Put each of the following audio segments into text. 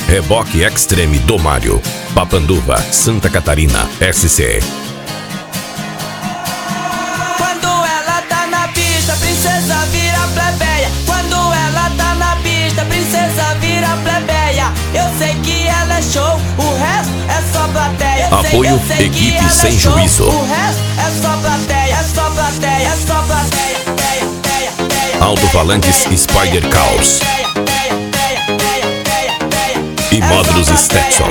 Reboque Extreme do Mário, Papanduva, Santa Catarina, SC. Quando ela tá na pista, princesa vira plebeia. Quando ela tá na pista, princesa vira plebeia. Eu sei que ela é show, o resto é só plateia. Apoio Equipe Sem Juízo. O resto é só plateia, é só plateia, é só plateia. Alto-falantes Spider Caos e módulos Stetson.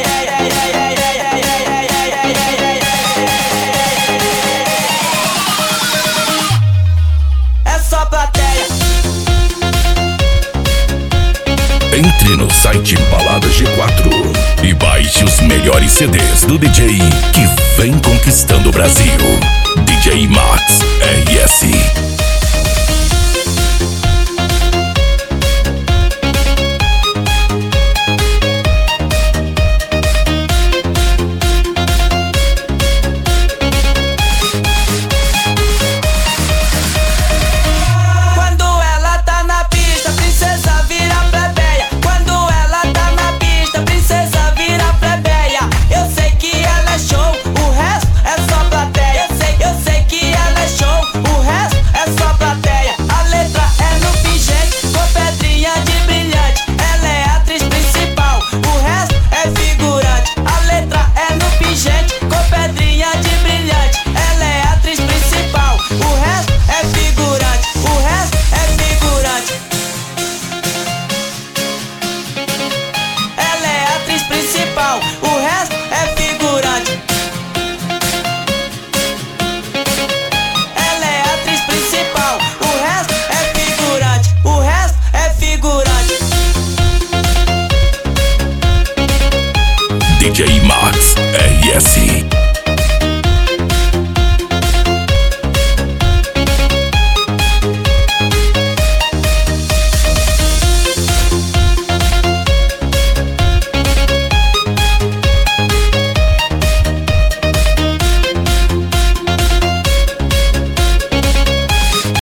É só plateia. Entre no site Balada G4 e baixe os melhores CDs do DJ que vem conquistando o Brasil. DJ Max RS. DJ Max RS.